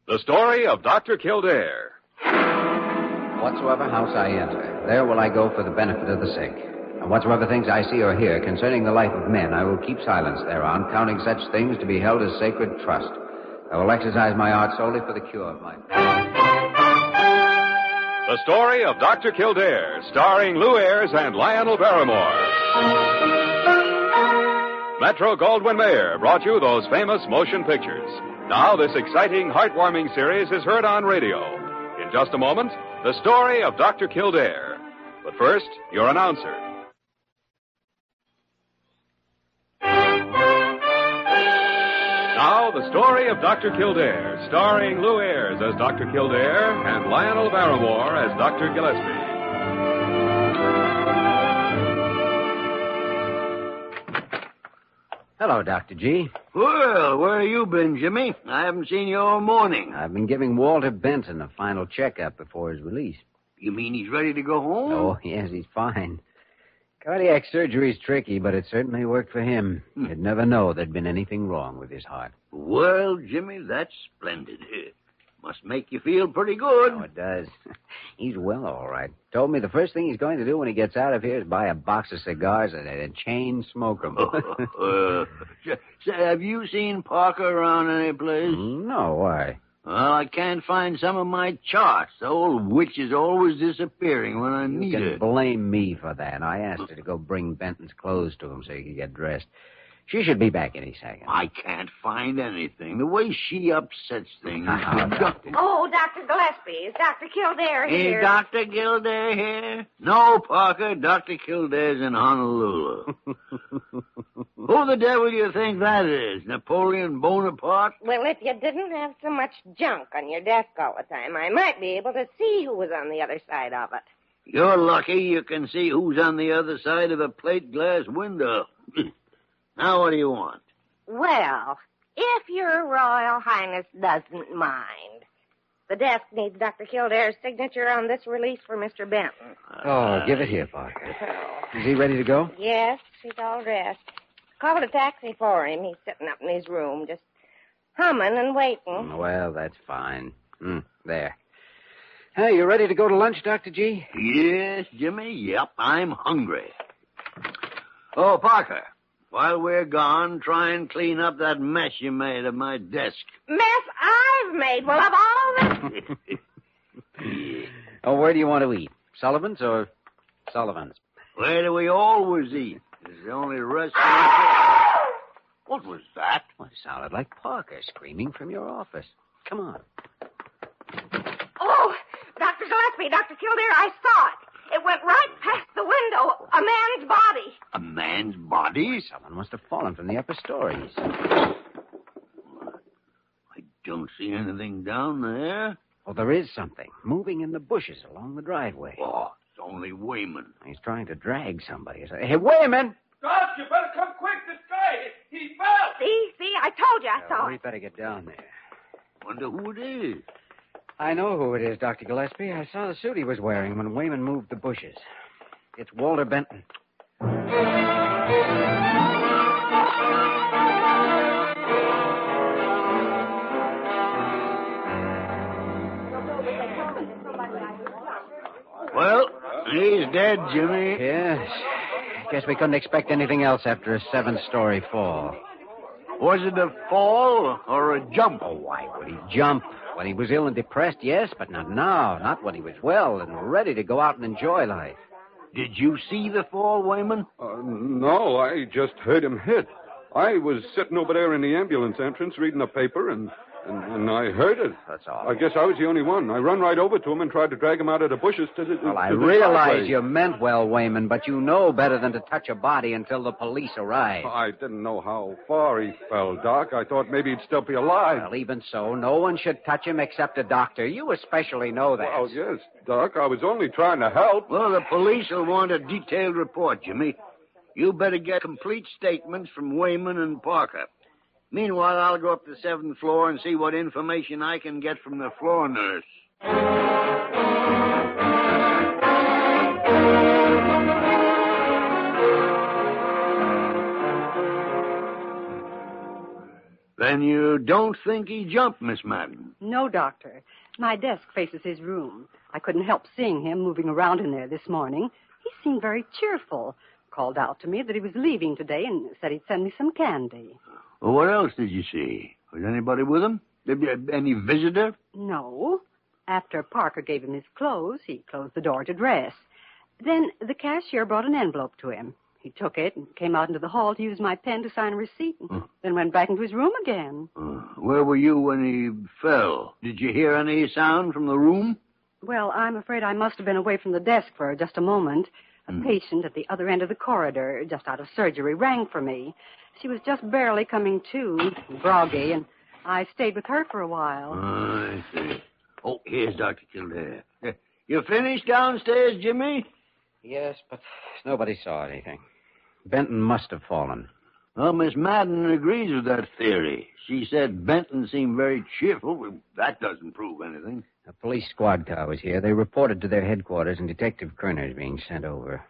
The story of Dr. Kildare. Whatsoever house I enter, there will I go for the benefit of the sick. And whatsoever things I see or hear concerning the life of men, I will keep silence thereon, counting such things to be held as sacred trust. I will exercise my art solely for the cure of my... The story of Dr. Kildare, starring Lou Ayres and Lionel Barrymore. Metro-Goldwyn-Mayer brought you those famous motion pictures. Now this exciting, heartwarming series is heard on radio. In just a moment, the story of Dr. Kildare. But first, your announcer. Now, the story of Dr. Kildare, starring Lou Ayres as Dr. Kildare and Lionel Barrymore as Dr. Gillespie. Hello, Dr. G. Well, where have you been, Jimmy? I haven't seen you all morning. I've been giving Walter Benton a final checkup before his release. You mean he's ready to go home? Oh, yes, he's fine. Cardiac surgery's tricky, but it certainly worked for him. You'd never know there'd been anything wrong with his heart. Well, Jimmy, that's splendid. Must make you feel pretty good. Oh, it does. He's well, all right. Told me the first thing he's going to do when he gets out of here is buy a box of cigars and chain smoke them. Say, have you seen Parker around any place? No, why? Well, I can't find some of my charts. The old witch is always disappearing when I need her. You can blame me for that. I asked her to go bring Benton's clothes to him so he could get dressed. She should be back any second. I can't find anything. The way she upsets things. Oh, Dr. Gillespie. Is Dr. Kildare here? Is Dr. Kildare here? No, Parker. Dr. Kildare's in Honolulu. Who the devil do you think that is? Napoleon Bonaparte? Well, if you didn't have so much junk on your desk all the time, I might be able to see who was on the other side of it. You're lucky you can see who's on the other side of a plate glass window. Now, what do you want? Well, if your Royal Highness doesn't mind, the desk needs Dr. Kildare's signature on this release for Mr. Benton. Oh, give it here, Parker. Is he ready to go? Yes, he's all dressed. Called a taxi for him. He's sitting up in his room, just humming and waiting. Well, that's fine. There. Hey, you ready to go to lunch, Dr. G? Yes, Jimmy. Yep, I'm hungry. Oh, Parker. While we're gone, try and clean up that mess you made of my desk. Mess I've made? Well, of all this... Oh, where do you want to eat? Sullivan's or Sullivan's? Where do we always eat? It's the only restaurant... What was that? Well, it sounded like Parker screaming from your office. Come on. Oh, Dr. Gillespie, Dr. Kildare, I saw it. It went right past the window. A man's body. A man's body? Someone must have fallen from the upper stories. I don't see anything down there. Oh, there is something moving in the bushes along the driveway. Oh, it's only Wayman. He's trying to drag somebody. Hey, Wayman! Doc, you better come quick. This guy, he fell. See, I told you I saw We it. better get down there. Wonder who it is. I know who it is, Dr. Gillespie. I saw the suit he was wearing when Wayman moved the bushes. It's Walter Benton. Well, he's dead, Jimmy. Yes. Guess we couldn't expect anything else after a 7-story fall. Was it a fall or a jump? Oh, why would he jump? When he was ill and depressed, yes, but not now. Not when he was well and ready to go out and enjoy life. Did you see the fall, Wayman? No, I just heard him hit. I was sitting over there in the ambulance entrance reading the paper, and I heard it. That's all. I guess I was the only one. I run right over to him and tried to drag him out of the bushes to the Well, I to the realize driveway. you meant well, Wayman, but you know better than to touch a body until the police arrive. I didn't know how far he fell, Doc. I thought maybe he'd still be alive. Well, even so, no one should touch him except a doctor. You especially know that. Well, yes, Doc. I was only trying to help. Well, the police will want a detailed report, Jimmy. You better get complete statements from Wayman and Parker. Meanwhile, I'll go up to the 7th floor and see what information I can get from the floor nurse. Then you don't think he jumped, Miss Madden? No, Doctor. My desk faces his room. I couldn't help seeing him moving around in there this morning. He seemed very cheerful. Called out to me that he was leaving today and said he'd send me some candy. Well, what else did you see? Was anybody with him? Any visitor? No. After Parker gave him his clothes, he closed the door to dress. Then the cashier brought an envelope to him. He took it and came out into the hall to use my pen to sign a receipt, and then went back into his room again. Where were you when he fell? Did you hear any sound from the room? Well, I'm afraid I must have been away from the desk for just a moment. A patient at the other end of the corridor, just out of surgery, rang for me. She was just barely coming to, groggy, and I stayed with her for a while. I see. Oh, here's Dr. Kildare. You finished downstairs, Jimmy? Yes, but nobody saw anything. Benton must have fallen. Well, Miss Madden agrees with that theory. She said Benton seemed very cheerful. Well, that doesn't prove anything. A police squad car was here. They reported to their headquarters, and Detective Kerner is being sent over.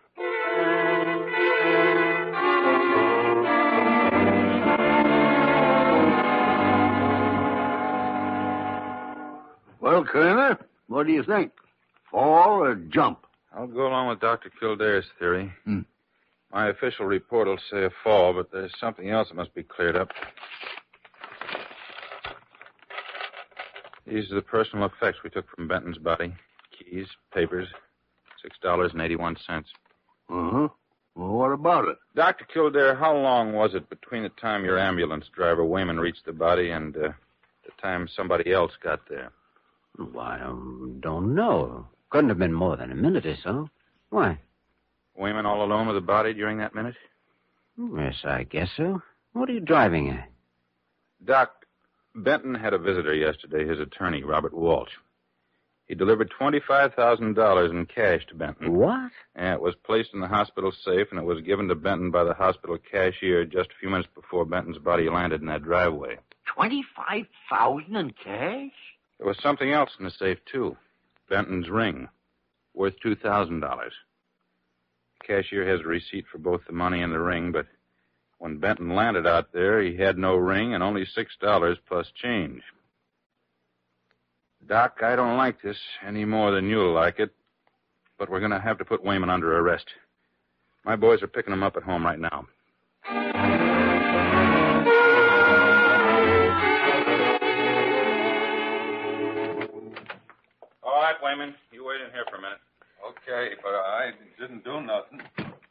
Well, Kerner, what do you think? Fall or jump? I'll go along with Dr. Kildare's theory. My official report will say a fall, but there's something else that must be cleared up. These are the personal effects we took from Benton's body. Keys, papers, $6.81. Uh-huh. Well, what about it? Dr. Kildare, how long was it between the time your ambulance driver, Wayman, reached the body and the time somebody else got there? Well, I don't know. Couldn't have been more than a minute or so. Why? Wayman all alone with the body during that minute? Yes, I guess so. What are you driving at? Doc, Benton had a visitor yesterday, his attorney, Robert Walsh. He delivered $25,000 in cash to Benton. What? Yeah, it was placed in the hospital safe, and it was given to Benton by the hospital cashier just a few minutes before Benton's body landed in that driveway. $25,000 in cash? There was something else in the safe, too. Benton's ring, worth $2,000. The cashier has a receipt for both the money and the ring, but when Benton landed out there, he had no ring and only $6 plus change. Doc, I don't like this any more than you'll like it, but we're going to have to put Wayman under arrest. My boys are picking him up at home right now. All right, Wayman, you wait in here for a minute. Okay, but I didn't do nothing.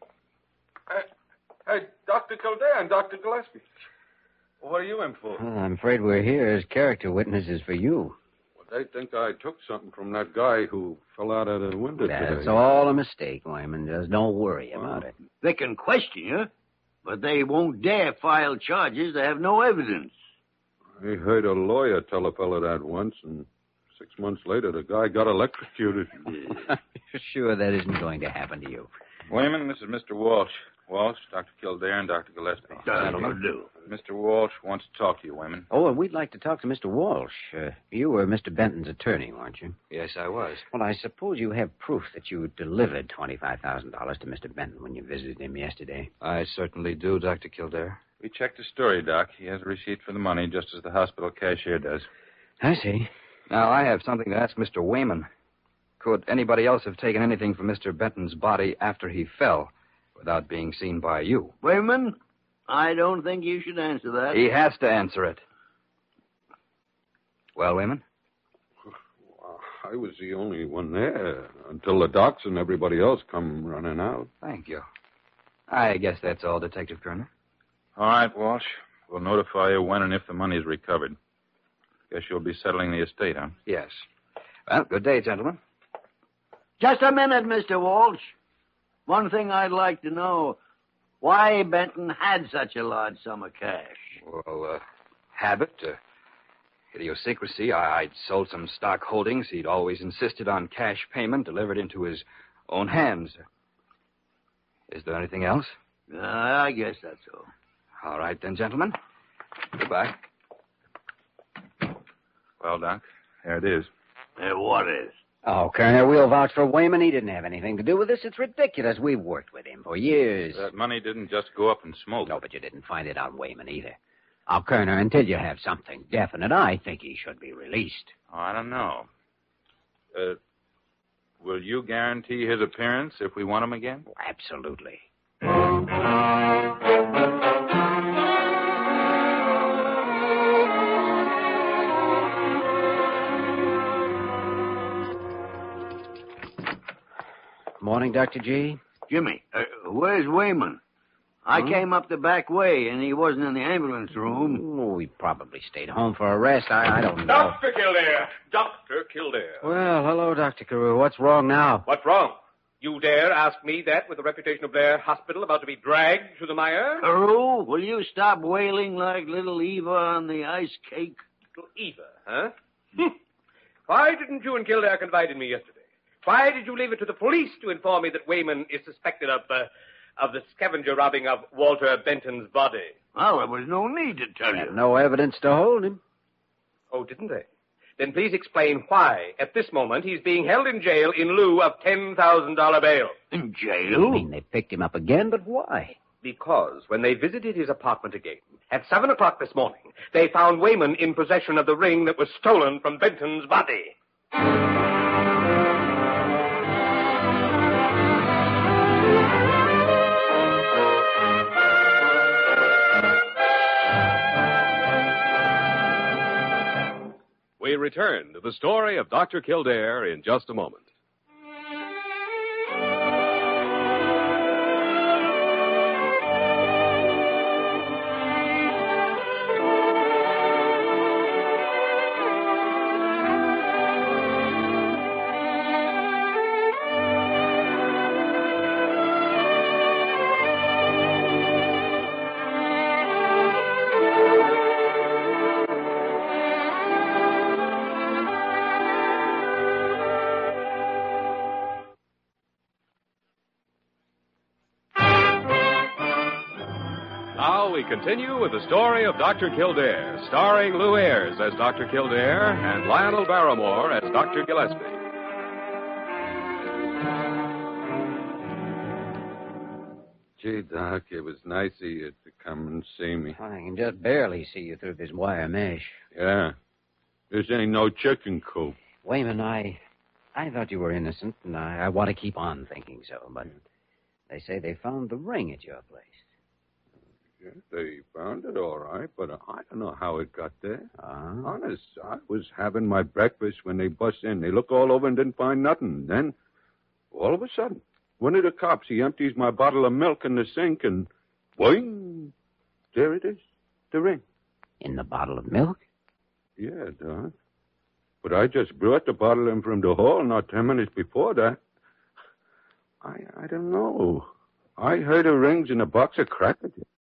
Hey, Dr. Kildare and Dr. Gillespie. What are you in for? Well, I'm afraid we're here as character witnesses for you. Well, they think I took something from that guy who fell out of the window today. That's all a mistake, Wayman. Just don't worry about it. They can question you, but they won't dare file charges. They have no evidence. I heard a lawyer tell a fellow that once, and 6 months later, the guy got electrocuted. You're sure that isn't going to happen to you? Wayman, this is Mr. Walsh. Walsh, Dr. Kildare, and Dr. Gillespie. That'll do. Mr. Walsh wants to talk to you, Wayman. Oh, and we'd like to talk to Mr. Walsh. You were Mr. Benton's attorney, weren't you? Yes, I was. Well, I suppose you have proof that you delivered $25,000 to Mr. Benton when you visited him yesterday. I certainly do, Dr. Kildare. We checked his story, Doc. He has a receipt for the money, just as the hospital cashier does. I see. Now, I have something to ask Mr. Wayman. Could anybody else have taken anything from Mr. Benton's body after he fell without being seen by you? Wayman, I don't think you should answer that. He has to answer it. Well, Wayman? I was the only one there until the docs and everybody else come running out. Thank you. I guess that's all, Detective Kerner. All right, Walsh. We'll notify you when and if the money is recovered. Guess you'll be settling the estate, huh? Yes. Well, good day, gentlemen. Just a minute, Mr. Walsh. One thing I'd like to know, why Benton had such a large sum of cash. Well, habit, idiosyncrasy. I'd sold some stock holdings. He'd always insisted on cash payment delivered into his own hands. Is there anything else? I guess that's all. All right, then, gentlemen. Goodbye. Well, Doc, there it is. What is? Oh, Kerner, we'll vouch for Wayman. He didn't have anything to do with this. It's ridiculous. We've worked with him for years. That money didn't just go up in smoke. No, but you didn't find it on Wayman either. Oh, Kerner, until you have something definite, I think he should be released. Oh, I don't know. Will you guarantee his appearance if we want him again? Absolutely. Morning, Dr. G. Jimmy, where's Wayman? I came up the back way, and he wasn't in the ambulance room. Oh, he probably stayed home for a rest. I don't know. Dr. Kildare! Dr. Kildare. Well, hello, Dr. Carew. What's wrong now? What's wrong? You dare ask me that with the reputation of Blair Hospital about to be dragged through the mire? Carew, will you stop wailing like little Eva on the ice cake? Little Eva, huh? Why didn't you and Kildare confide in me yesterday? Why did you leave it to the police to inform me that Wayman is suspected of the scavenger robbing of Walter Benton's body? Well, there was no need to tell you. No evidence to hold him. Oh, didn't they? Then please explain why, at this moment, he's being held in jail in lieu of $10,000 bail. In jail? I mean, they picked him up again, but why? Because when they visited his apartment again, at 7 o'clock this morning, they found Wayman in possession of the ring that was stolen from Benton's body. We return to the story of Dr. Kildare in just a moment. Now we continue with the story of Dr. Kildare, starring Lou Ayres as Dr. Kildare and Lionel Barrymore as Dr. Gillespie. Gee, Doc, it was nice of you to come and see me. I can just barely see you through this wire mesh. Yeah. This ain't no chicken coop. Wayman, I thought you were innocent, and I want to keep on thinking so, but they say they found the ring at your place. Yeah, they found it all right, but I don't know how it got there. Honest, I was having my breakfast when they bust in. They looked all over and didn't find nothing. Then, all of a sudden, one of the cops, he empties my bottle of milk in the sink, and boing, there it is, the ring. In the bottle of milk? Yeah, Doc. But I just brought the bottle in from the hall not 10 minutes before that. I don't know. I heard the rings in a box of crackers.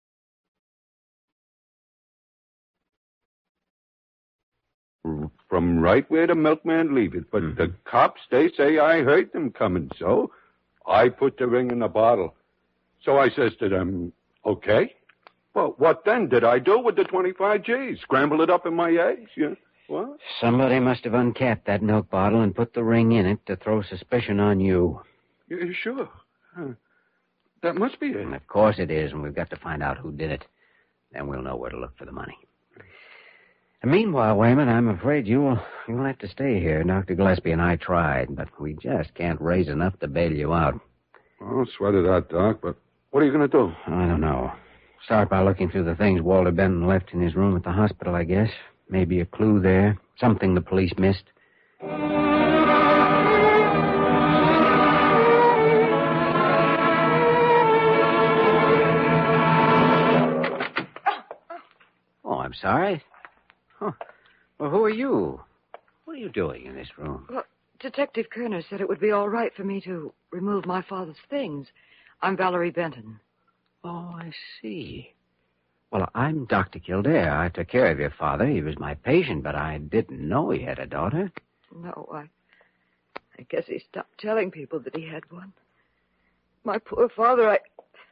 From right where the milkman leave it. But the cops, they say I heard them coming, so I put the ring in the bottle. So I says to them, okay. Well, what then did I do with the 25 G's? Scramble it up in my eggs? Yeah. What? Somebody must have uncapped that milk bottle and put the ring in it to throw suspicion on you. Yeah, sure. That must be it. And of course it is, and we've got to find out who did it. Then we'll know where to look for the money. And meanwhile, Wayman, I'm afraid you'll have to stay here. Dr. Gillespie and I tried, but we just can't raise enough to bail you out. I'll sweat it out, Doc, but what are you going to do? I don't know. Start by looking through the things Walter Benton left in his room at the hospital, I guess. Maybe a clue there. Something the police missed. Oh, I'm sorry. Huh. Well, who are you? What are you doing in this room? Well, Detective Kerner said it would be all right for me to remove my father's things. I'm Valerie Benton. Oh, I see. Well, I'm Dr. Kildare. I took care of your father. He was my patient, but I didn't know he had a daughter. No, I guess he stopped telling people that he had one. My poor father,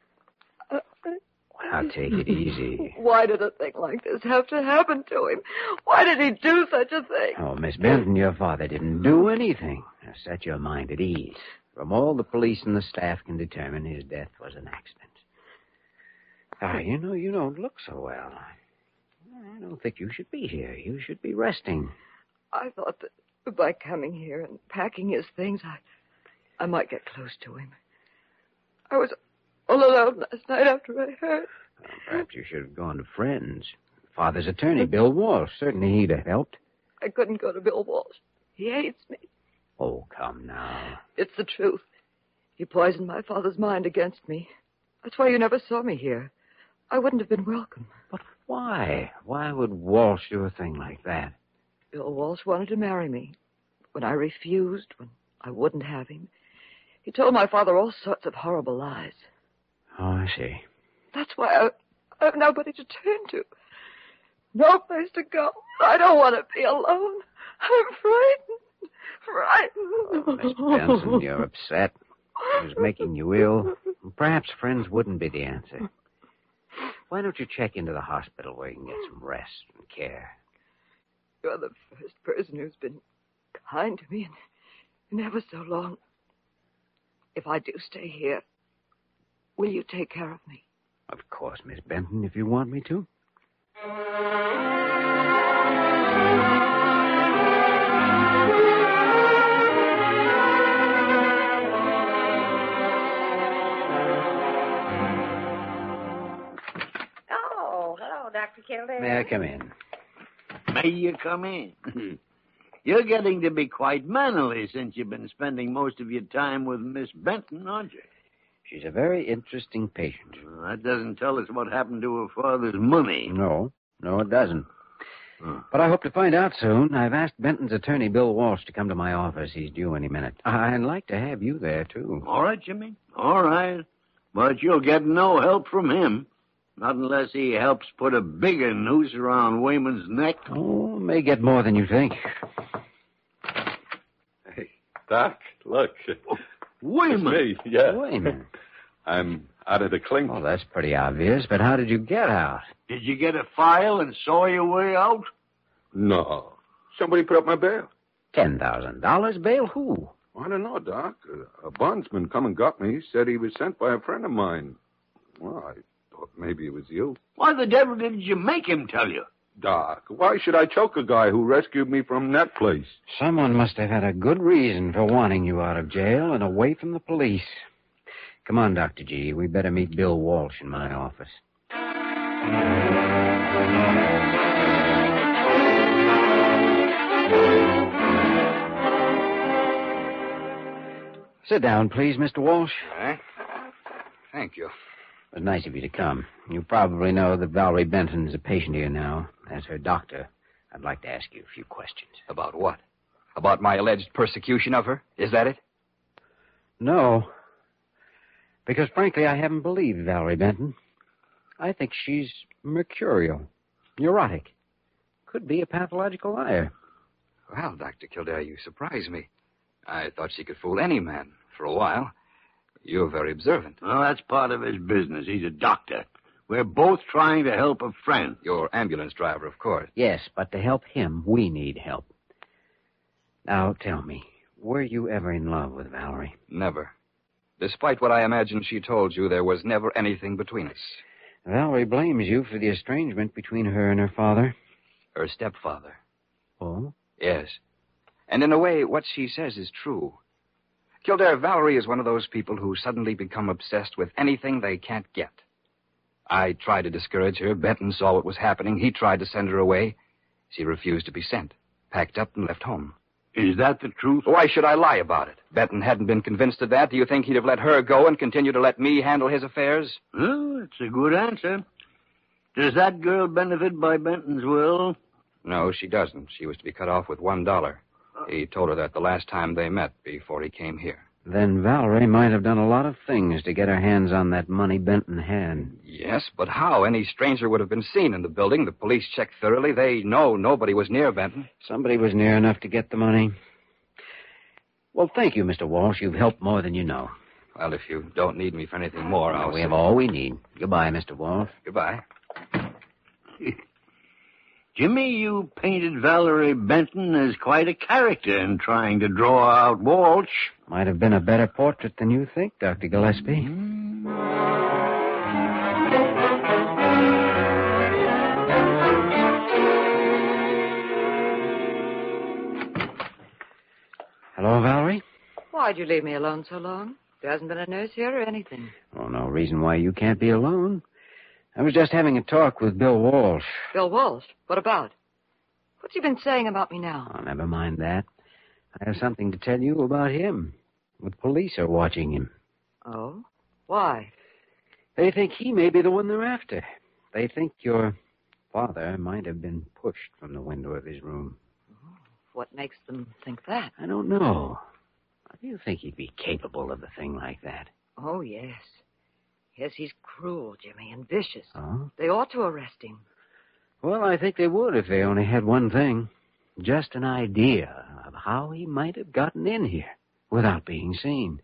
Now, take it easy. Why did a thing like this have to happen to him? Why did he do such a thing? Oh, Miss Benton, your father didn't do anything. Now, set your mind at ease. From all the police and the staff can determine, his death was an accident. You don't look so well. I don't think you should be here. You should be resting. I thought that by coming here and packing his things, I might get close to him. I was all alone last night after I heard. Well, perhaps you should have gone to friends. Father's attorney, Bill Walsh. Certainly he'd have helped. I couldn't go to Bill Walsh. He hates me. Oh, come now. It's the truth. He poisoned my father's mind against me. That's why you never saw me here. I wouldn't have been welcome. But why? Why would Walsh do a thing like that? Bill Walsh wanted to marry me. When I refused, when I wouldn't have him, he told my father all sorts of horrible lies. Oh, I see. That's why I have nobody to turn to. No place to go. I don't want to be alone. I'm frightened. Oh, Miss Benson, you're upset. It was making you ill. Perhaps friends wouldn't be the answer. Why don't you check into the hospital where you can get some rest and care? You're the first person who's been kind to me in ever so long. If I do stay here, will you take care of me? Of course, Miss Benton, if you want me to. Oh, hello, Dr. Kildare. May I come in? May you come in? You're getting to be quite mannerly since you've been spending most of your time with Miss Benton, aren't you? She's a very interesting patient. Well, that doesn't tell us what happened to her father's money. No, it doesn't. But I hope to find out soon. I've asked Benton's attorney, Bill Walsh, to come to my office. He's due any minute. I'd like to have you there, too. All right, Jimmy. All right. But you'll get no help from him. Not unless he helps put a bigger noose around Wayman's neck. Oh, may get more than you think. Hey, Doc, look. Wayman? It's me, yeah. Wayman? I'm out of the clink. Oh, that's pretty obvious, but how did you get out? Did you get a file and saw your way out? No. Somebody put up my bail. $10,000? Bail who? I don't know, Doc. A bondsman come and got me. Said he was sent by a friend of mine. Well, I thought maybe it was you. Why the devil did you make him tell you? Doc, why should I choke a guy who rescued me from that place? Someone must have had a good reason for wanting you out of jail and away from the police. Come on, Dr. G. We better meet Bill Walsh in my office. Sit down, please, Mr. Walsh. All right. Thank you. It was nice of you to come. You probably know that Valerie Benton is a patient here now. As her doctor, I'd like to ask you a few questions. About what? About my alleged persecution of her? Is that it? No. Because, frankly, I haven't believed Valerie Benton. I think she's mercurial, neurotic. Could be a pathological liar. Well, Dr. Kildare, you surprise me. I thought she could fool any man for a while. You're very observant. Well, that's part of his business. He's a doctor. We're both trying to help a friend. Your ambulance driver, of course. Yes, but to help him, we need help. Now, tell me, were you ever in love with Valerie? Never. Despite what I imagine she told you, there was never anything between us. Valerie blames you for the estrangement between her and her father. Her stepfather. Oh? Yes. And in a way, what she says is true. Kildare, Valerie is one of those people who suddenly become obsessed with anything they can't get. I tried to discourage her. Benton saw what was happening. He tried to send her away. She refused to be sent. Packed up and left home. Is that the truth? Why should I lie about it? Benton hadn't been convinced of that. Do you think he'd have let her go and continue to let me handle his affairs? Well, it's a good answer. Does that girl benefit by Benton's will? No, she doesn't. She was to be cut off with $1. He told her that the last time they met before he came here. Then Valerie might have done a lot of things to get her hands on that money Benton had. Yes, but how? Any stranger would have been seen in the building. The police checked thoroughly. They know nobody was near Benton. Somebody was near enough to get the money. Well, thank you, Mr. Walsh. You've helped more than you know. Well, if you don't need me for anything more, I'll... We have all we need. Goodbye, Mr. Walsh. Goodbye. Jimmy, you painted Valerie Benton as quite a character in trying to draw out Walsh. Might have been a better portrait than you think, Dr. Gillespie. Hello, Valerie? Why'd you leave me alone so long? There hasn't been a nurse here or anything. Oh, no reason why you can't be alone. I was just having a talk with Bill Walsh. Bill Walsh? What about? What's he been saying about me now? Oh, never mind that. I have something to tell you about him. The police are watching him. Oh? Why? They think he may be the one they're after. They think your father might have been pushed from the window of his room. What makes them think that? I don't know. Do you think he'd be capable of a thing like that? Oh, yes. Yes, he's cruel, Jimmy, and vicious. Oh? They ought to arrest him. Well, I think they would if they only had one thing. Just an idea of how he might have gotten in here without being seen.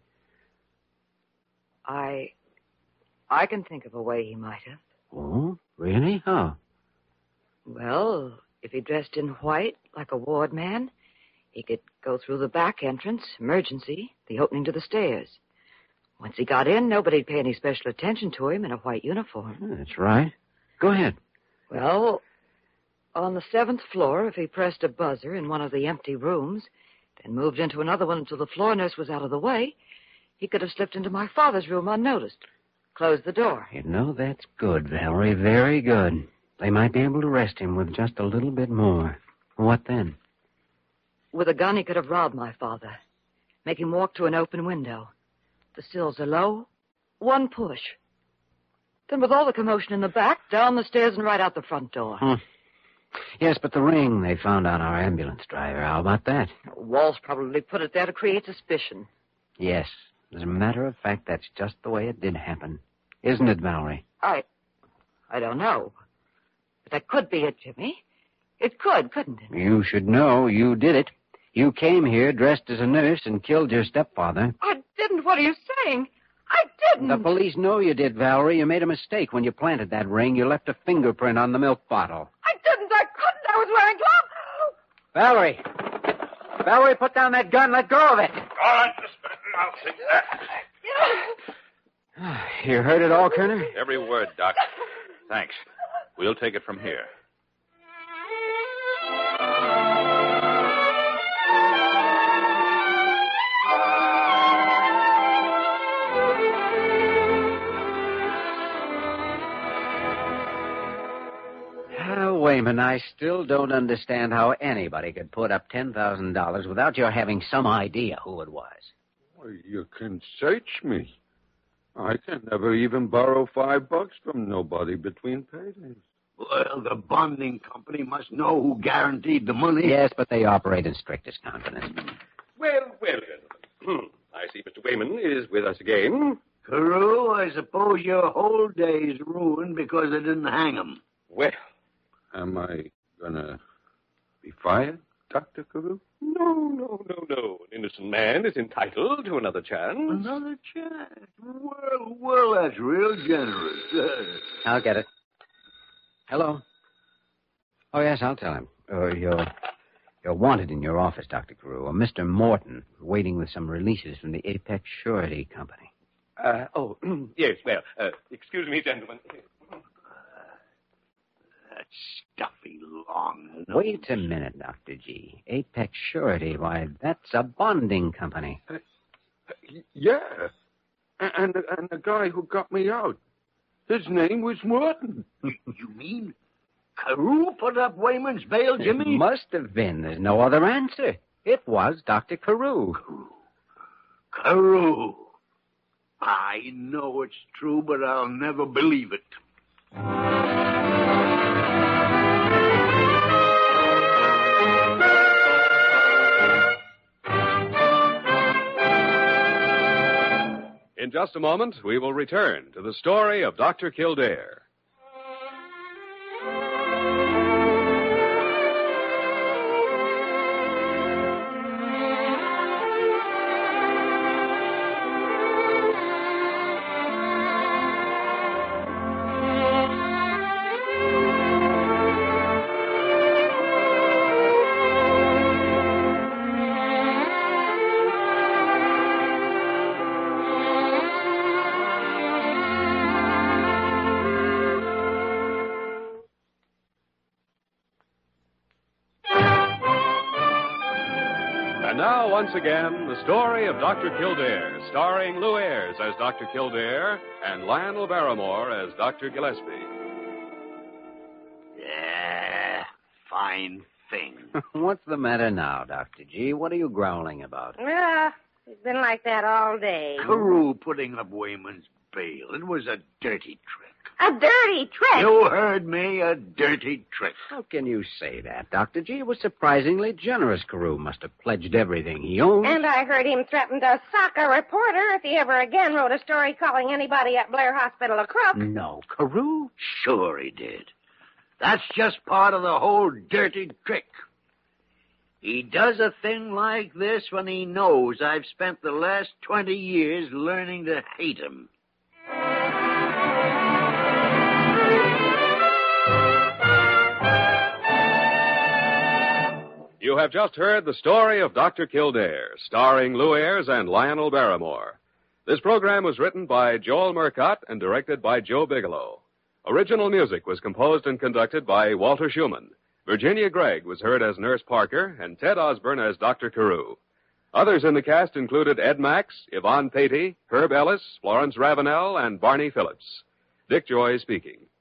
I can think of a way he might have. Oh, really? How? Well, if he dressed in white, like a ward man, he could go through the back entrance, emergency, the opening to the stairs. Once he got in, nobody'd pay any special attention to him in a white uniform. That's right. Go ahead. Well, on the 7th floor, if he pressed a buzzer in one of the empty rooms, then moved into another one until the floor nurse was out of the way, he could have slipped into my father's room unnoticed. Closed the door. You know, that's good, Valerie. Very good. They might be able to arrest him with just a little bit more. What then? With a gun, he could have robbed my father. Make him walk to an open window. The sills are low. One push. Then with all the commotion in the back, down the stairs and right out the front door. Yes, but the ring they found on our ambulance driver, how about that? Walsh probably put it there to create suspicion. Yes. As a matter of fact, that's just the way it did happen. Isn't it, Valerie? I don't know. But that could be it, Jimmy. It could, couldn't it? You should know you did it. You came here dressed as a nurse and killed your stepfather. I didn't. What are you saying? I didn't. The police know you did, Valerie. You made a mistake when you planted that ring. You left a fingerprint on the milk bottle. I didn't. I couldn't. I was wearing gloves. Valerie! Valerie, put down that gun. Let go of it. All right, Miss Benton. I'll take that. You heard it all, Kerner? Every word, Doc. Thanks. We'll take it from here. Wayman, I still don't understand how anybody could put up $10,000 without your having some idea who it was. Well, you can search me. I can never even borrow $5 from nobody between paydays. Well, the bonding company must know who guaranteed the money. Yes, but they operate in strictest confidence. Well, gentlemen. I see Mr. Wayman is with us again. Carew, I suppose your whole day's ruined because they didn't hang him. Well. Am I gonna be fired, Dr. Carew? No. An innocent man is entitled to another chance. Another chance? Well, that's real generous. I'll get it. Hello. Oh, yes, I'll tell him. You're wanted in your office, Dr. Carew. Mr. Morton, waiting with some releases from the Apex Surety Company. Yes, well, excuse me, gentlemen. That stuffy long nose. Wait a minute, Dr. G. Apex Surety, why, that's a bonding company. Yeah. And the guy who got me out, his name was Morton. You mean Carew put up Wayman's bail, Jimmy? It must have been. There's no other answer. It was Dr. Carew. Carew. I know it's true, but I'll never believe it. In just a moment, we will return to the story of Dr. Kildare. And now, once again, the story of Dr. Kildare, starring Lou Ayres as Dr. Kildare and Lionel Barrymore as Dr. Gillespie. Yeah, fine thing. What's the matter now, Dr. G? What are you growling about? It's been like that all day. Carew putting up Wayman's bail. It was a dirty trick. A dirty trick? You heard me, a dirty trick. How can you say that, Dr. G? It was surprisingly generous. Carew must have pledged everything he owned. And I heard him threaten to sock a reporter if he ever again wrote a story calling anybody at Blair Hospital a crook. No, Carew? Sure he did. That's just part of the whole dirty trick. He does a thing like this when he knows I've spent the last 20 years learning to hate him. You have just heard the story of Dr. Kildare, starring Lou Ayres and Lionel Barrymore. This program was written by Joel Murcott and directed by Joe Bigelow. Original music was composed and conducted by Walter Schumann. Virginia Gregg was heard as Nurse Parker and Ted Osborne as Dr. Carew. Others in the cast included Ed Max, Yvonne Patey, Herb Ellis, Florence Ravenel, and Barney Phillips. Dick Joy speaking.